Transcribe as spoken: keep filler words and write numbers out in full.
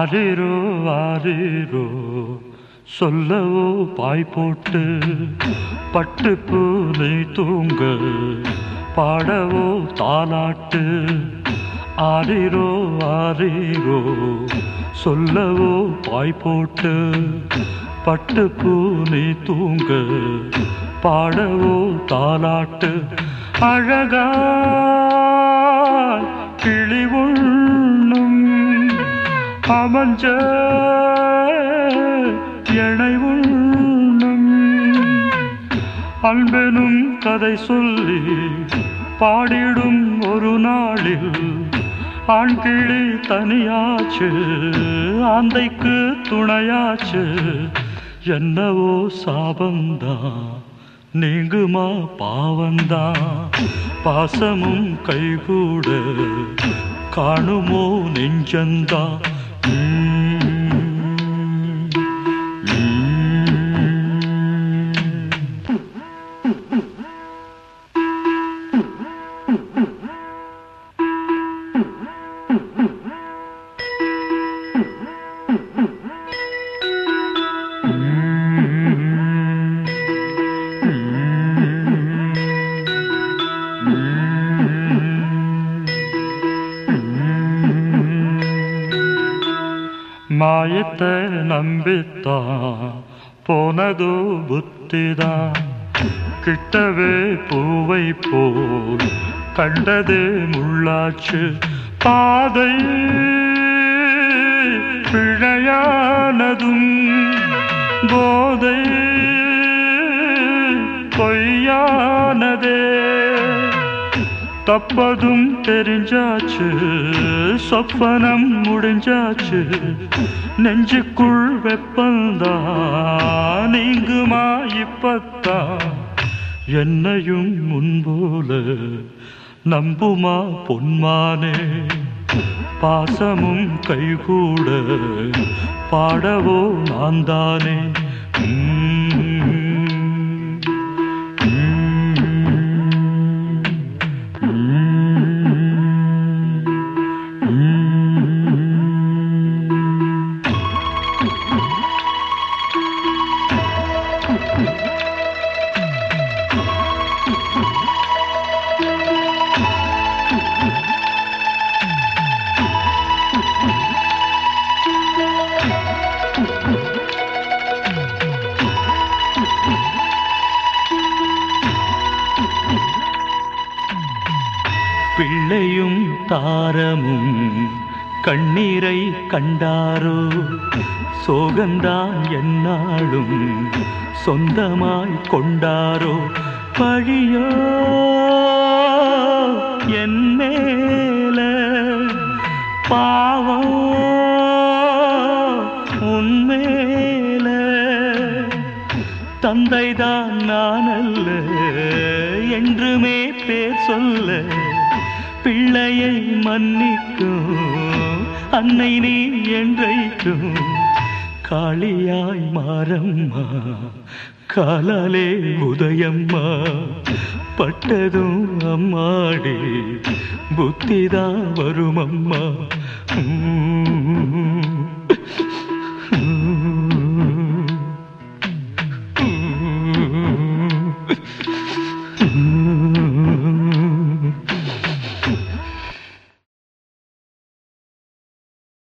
ஆரிரோ ஆரிரோ சொல்லவோ பாய் போட்டு பட்டுப்பூ நீ தூங்க பாடவோ தாலாட்டு. ஆரிரோ ஆரிரோ சொல்லவோ பாய் போட்டு பட்டுப்பூ நீ தூங்க பாடவோ தாலாட்டு. அழகா கிளி உண்ணும் அமஞ்ச எனை உண்ணும் அன்பெனும் கதை சொல்லி பாடிடும் ஒரு நாளில் ஆண்கிளி தனியாச்சு ஆந்தைக்கு துணையாச்சு. என்னவோ சாபந்தான் நீங்குமா பாவந்தான் பாசமும் கைகூட காணுமோ நெஞ்சந்தா. மாயத்தை நம்பித்தான் போனதோ புத்திதான் கிட்டவே பூவை போல் கண்டதே முள்ளாச்சு. பாதை பிழையானதும் போதை பொய்யானதே. தப்பதும் தெரிஞ்சாச்சு சொப்பனம் முடிஞ்சாச்சு. நெஞ்சுக்குள் வெப்பந்தான் நீங்குமா இப்பத்தான். என்னையும் முன்போல நம்புமா பொன்மானே பாசமும் கைகூட பாடவோ நான் தானே. பிள்ளையும் தாரமும் கண்ணீரை கண்டாரோ சோகந்தான் என்னாலும் சொந்தமாய் கொண்டாரோ. பழியோ என் மேல பாவம் உன்மேல தந்தைதான் நான் அல்ல என்றுமே பேர் சொல்ல. பிள்ளையை மன்னிக்கும் அன்னை நீ என்றைக்கும் காளியாய் மாறம்மா காலாலே உதயம்மா. பட்டதும் அம்மாடி புத்திதான் வருமம்மா.